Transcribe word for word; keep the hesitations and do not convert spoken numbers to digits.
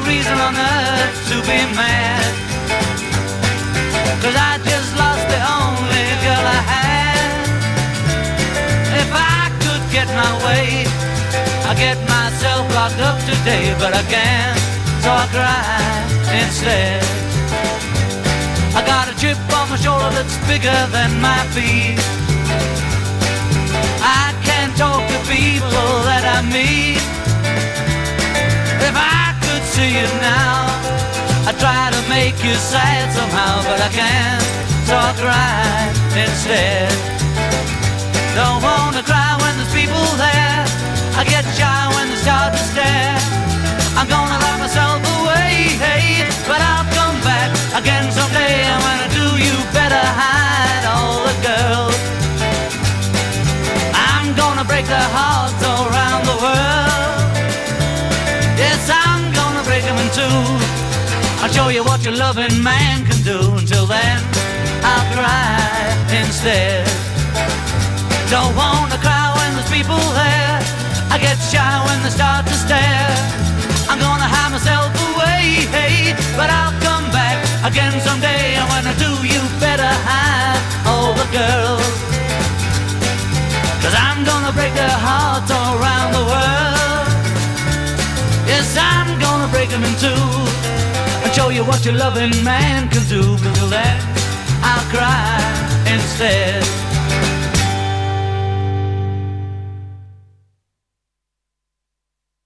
reason on earth to be mad. Cause I just lost the only girl I had. If I could get my way, I'd get myself locked up today, but I can't, so I cry instead. I got a chip on my shoulder that's bigger than my feet. I can't talk to people that I meet. If I could see you now, I try to make you sad somehow, but I can't, so I cry instead. Don't wanna cry when there's people there. I get shy when they start to stare. I'm gonna lock myself away, hey, but I'll come back again someday. And when I do, you better hide all the girls. I'm gonna break their hearts all around the world. Yes, I'm gonna break them in two. I'll show you what your loving man can do. Until then, I'll cry instead. Don't wanna cry when there's people there. I get shy when they start to stare. I'm gonna hide myself away, hey, but I'll come back again someday. And when I do, you better hide all the girls. Cause I'm gonna break their hearts all around the world. Yes, I'm gonna break them in two. And show you what your loving man can do. Until then, I'll cry instead.